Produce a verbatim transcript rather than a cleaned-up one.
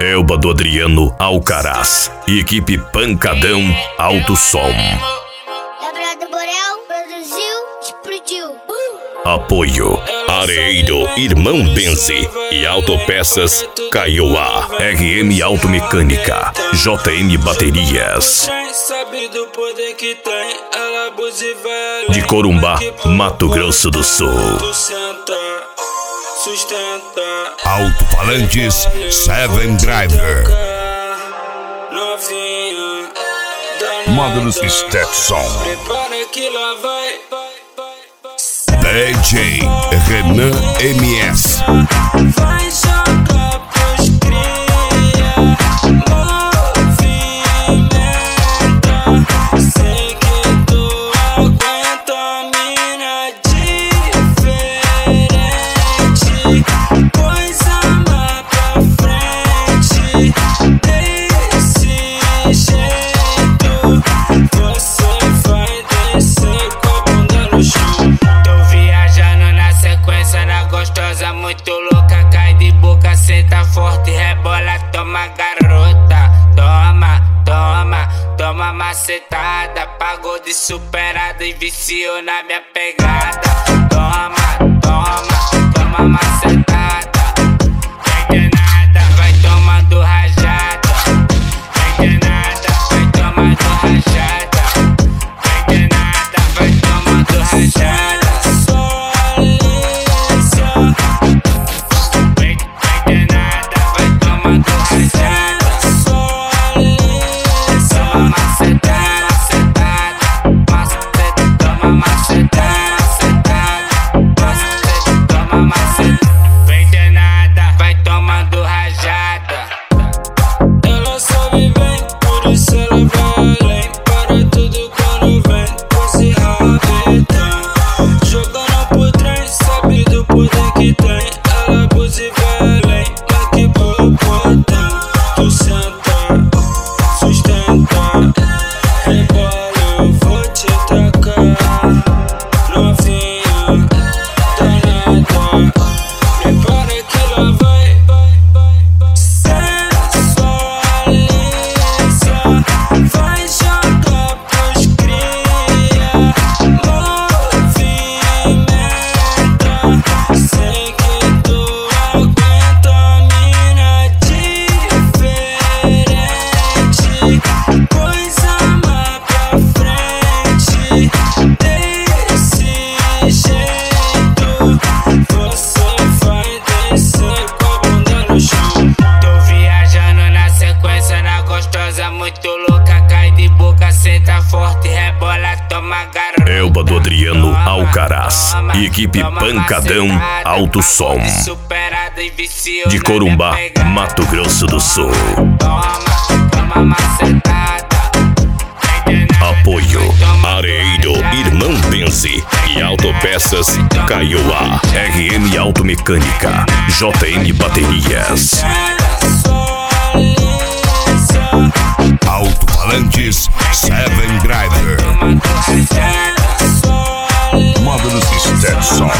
Elba do Adriano Alcaraz e equipe Pancadão Alto Som. Labrado Borel produziu, explodiu. Apoio Areiro, Irmão Benzi e Autopeças Kaiowá, R M Automecânica, J M Baterias. De Corumbá, Mato Grosso do Sul. Alto-falantes Seven Driver. Módulos Stetson. D J Renan M S. Vai jogar pros cria, movimenta. Sei que tu aguenta, mina diferente. Coisa mais pra frente. Desse jeito, você vai descer com a bunda no chão. Gostosa, muito louca, cai de boca, senta forte, rebola, toma garota. Toma, toma, toma macetada. Pagou de superada e viciou na minha pegada. Toma, toma, toma macetada. Vem de nada, vai tomando rajada. Vem de nada, vai tomando rajada. Vem de nada, vai tomando rajada. Vem de nada, vai tomando rajada. Ela sabe bem, por isso ela vai além. Para tudo quando vem, com esse rabetão. Jogando por trem, sabe do poder que tem. Ela abusa e vai além, mas que bobotão. Tu senta, sustenta, rebola, eu vou te tacar. Novinha, danada, prepara que lá vai. Sensualiza, vai jogar pros cria, movimenta. Sei que tu aguenta, mina diferente. Coisa mais pra frente. Desse jeito, você vai descer com a bunda no chão. Tô viajando na sequência, na gostosa, muito louca, cai de boca, senta forte, rebola, toma garota. Elba do Adriano Alcaraz e equipe Pancadão Alto Som. De Corumbá, Mato Grosso do Sul. Toma, toma macetada. Apoio Areiro, Irmão Benzi e Autopeças Kaiowá, R M Automecânica, J M Baterias. Alto-falantes Seven Driver. Módulos Stetson.